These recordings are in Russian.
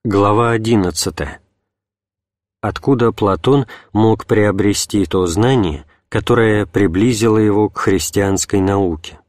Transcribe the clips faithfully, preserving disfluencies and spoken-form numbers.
Глава одиннадцатая. Откуда Платон мог приобрести то знание, которое приблизило его к христианской науке?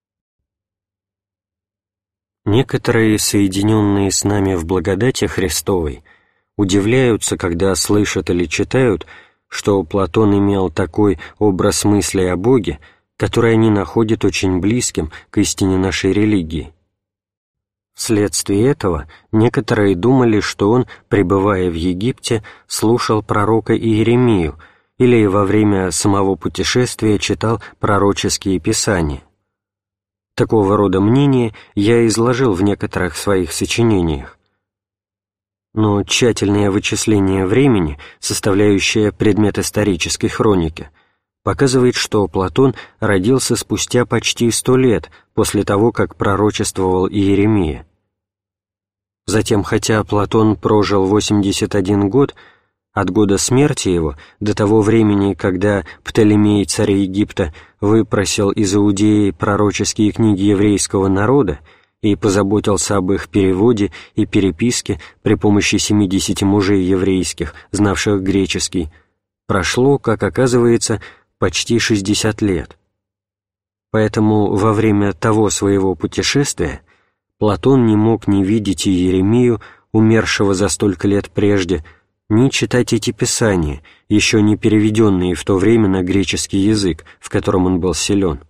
Некоторые, соединенные с нами в благодати Христовой, удивляются, когда слышат или читают, что Платон имел такой образ мысли о Боге, который они находят очень близким к истине нашей религии. Вследствие этого некоторые думали, что он, пребывая в Египте, слушал пророка Иеремию или во время самого путешествия читал пророческие писания. Такого рода мнения я изложил в некоторых своих сочинениях. Но тщательное вычисление времени, составляющее предмет исторической хроники, показывает, что Платон родился спустя почти сто лет после того, как пророчествовал Иеремия. Затем, хотя Платон прожил восемьдесят один год, от года смерти его до того времени, когда Птолемей, царь Египта, выпросил из Иудеи пророческие книги еврейского народа и позаботился об их переводе и переписке при помощи семидесяти мужей еврейских, знавших греческий, прошло, как оказывается, почти шестьдесят лет. Поэтому во время того своего путешествия Платон не мог ни видеть Иеремию, умершего за столько лет прежде, ни читать эти писания, еще не переведенные в то время на греческий язык, в котором он был силен.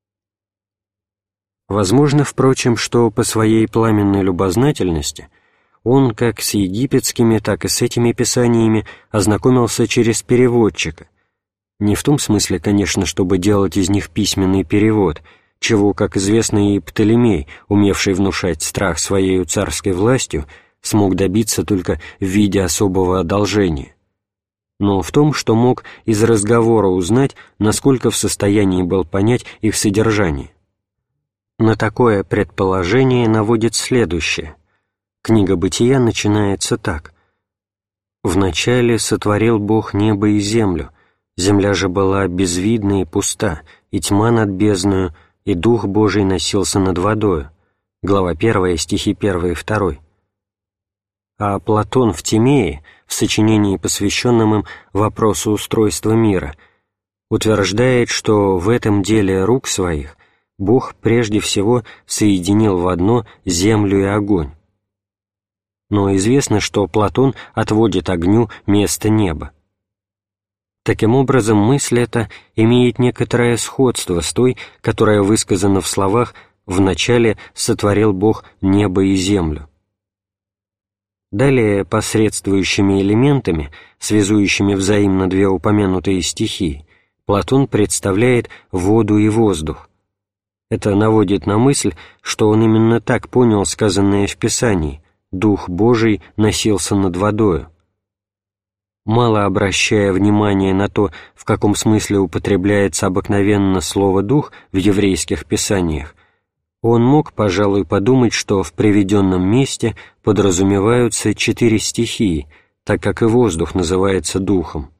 Возможно, впрочем, что по своей пламенной любознательности он как с египетскими, так и с этими писаниями ознакомился через переводчика, не в том смысле, конечно, чтобы делать из них письменный перевод, чего, как известно, и Птолемей, умевший внушать страх своей царской властью, смог добиться только в виде особого одолжения, но в том, что мог из разговора узнать, насколько в состоянии был понять их содержание. На такое предположение наводит следующее. Книга Бытия начинается так. «Вначале сотворил Бог небо и землю, земля же была безвидна и пуста, и тьма над бездною, и Дух Божий носился над водою». Глава первая, стихи первый и второй. А Платон в Тимее, в сочинении, посвященном им вопросу устройства мира, утверждает, что в этом деле рук своих Бог прежде всего соединил в одно землю и огонь. Но известно, что Платон отводит огню место неба. Таким образом, мысль эта имеет некоторое сходство с той, которая высказана в словах «вначале сотворил Бог небо и землю». Далее, посредствующими элементами, связующими взаимно две упомянутые стихии, Платон представляет воду и воздух. Это наводит на мысль, что он именно так понял сказанное в Писании «Дух Божий носился над водою». Мало обращая внимание на то, в каком смысле употребляется обыкновенно слово «дух» в еврейских писаниях, он мог, пожалуй, подумать, что в приведенном месте подразумеваются четыре стихии, так как и воздух называется духом.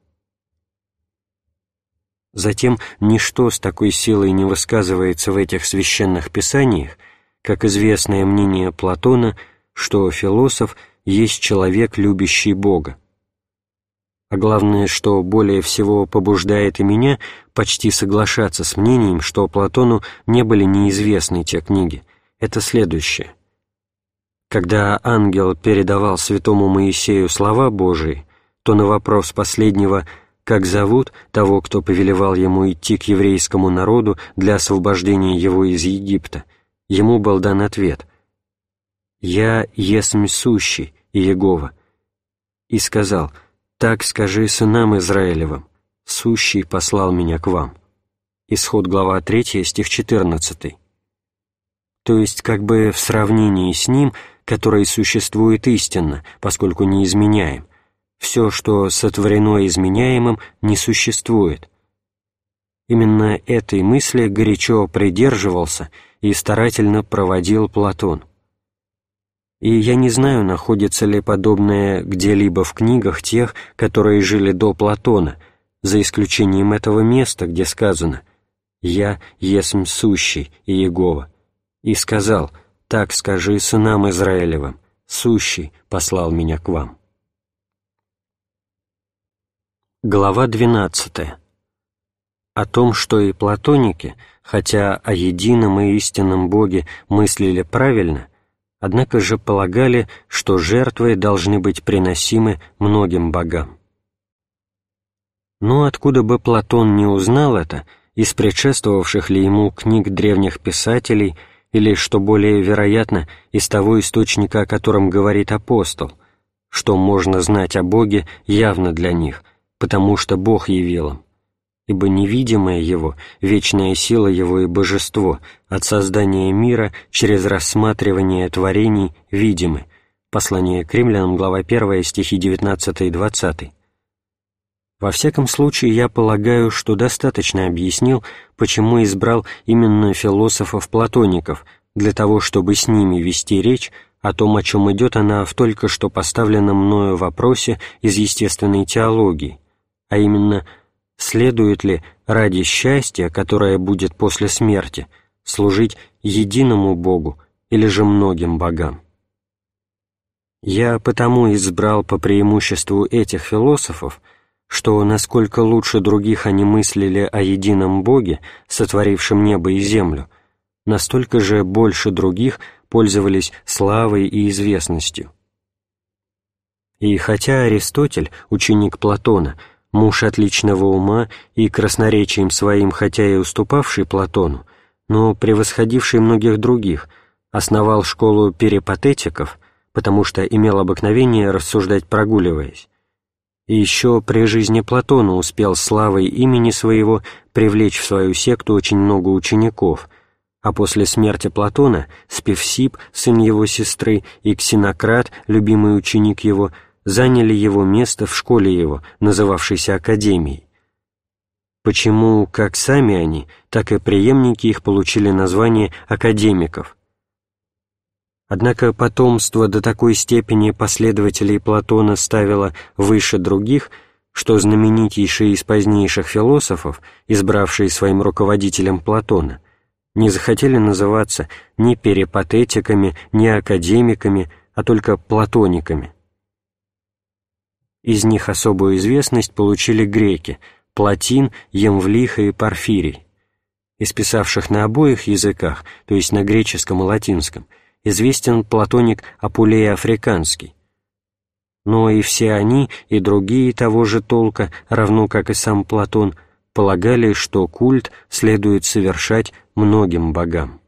Затем ничто с такой силой не высказывается в этих священных писаниях, как известное мнение Платона, что философ есть человек, любящий Бога. А главное, что более всего побуждает и меня почти соглашаться с мнением, что Платону не были неизвестны те книги, это следующее. Когда ангел передавал святому Моисею слова Божии, то на вопрос последнего «как зовут того, кто повелевал ему идти к еврейскому народу для освобождения его из Египта», ему был дан ответ «Я есмь сущий, Иегова», и сказал «Так скажи сынам Израилевым, сущий послал меня к вам». Исход, глава третья, стих четырнадцатый. То есть, как бы в сравнении с ним, который существует истинно, поскольку не изменяем, все, что сотворено изменяемым, не существует. Именно этой мысли горячо придерживался и старательно проводил Платон. И я не знаю, находится ли подобное где-либо в книгах тех, которые жили до Платона, за исключением этого места, где сказано «Я есмь сущий, Иегова», и сказал «Так скажи сынам Израилевым», Сущий, послал меня к вам». Глава двенадцатая. О том, что и платоники, хотя о едином и истинном Боге мыслили правильно, однако же полагали, что жертвы должны быть приносимы многим богам. Но откуда бы Платон не узнал это, из предшествовавших ли ему книг древних писателей, или, что более вероятно, из того источника, о котором говорит апостол, что можно знать о Боге явно для них, потому что Бог явил им, ибо невидимое Его, вечная сила Его и божество от создания мира через рассматривание творений видимы. Послание к Римлянам, глава первая, стихи девятнадцатый и двадцатый. Во всяком случае, я полагаю, что достаточно объяснил, почему избрал именно философов-платоников, для того, чтобы с ними вести речь о том, о чем идет она в только что поставленном мною вопросе из естественной теологии, а именно, следует ли ради счастья, которое будет после смерти, служить единому Богу или же многим богам. Я потому избрал по преимуществу этих философов, что насколько лучше других они мыслили о едином Боге, сотворившем небо и землю, настолько же больше других пользовались славой и известностью. И хотя Аристотель, ученик Платона, муж отличного ума и красноречием своим хотя и уступавший Платону, но превосходивший многих других, основал школу перипатетиков, потому что имел обыкновение рассуждать прогуливаясь, и еще при жизни Платона успел славой имени своего привлечь в свою секту очень много учеников, а после смерти Платона Спевсип, сын его сестры, и Ксенократ, любимый ученик его, заняли его место в школе его, называвшейся Академией. Почему как сами они, так и преемники их получили название академиков. Однако потомство до такой степени последователей Платона ставило выше других, что знаменитейшие из позднейших философов, избравшие своим руководителем Платона, не захотели называться ни перипатетиками, ни академиками, а только платониками. Из них особую известность получили греки – Платин, Емвлиха и Порфирий. Из писавших на обоих языках, то есть на греческом и латинском, известен платоник Апулей Африканский. Но и все они, и другие того же толка, равно как и сам Платон, полагали, что культ следует совершать многим богам.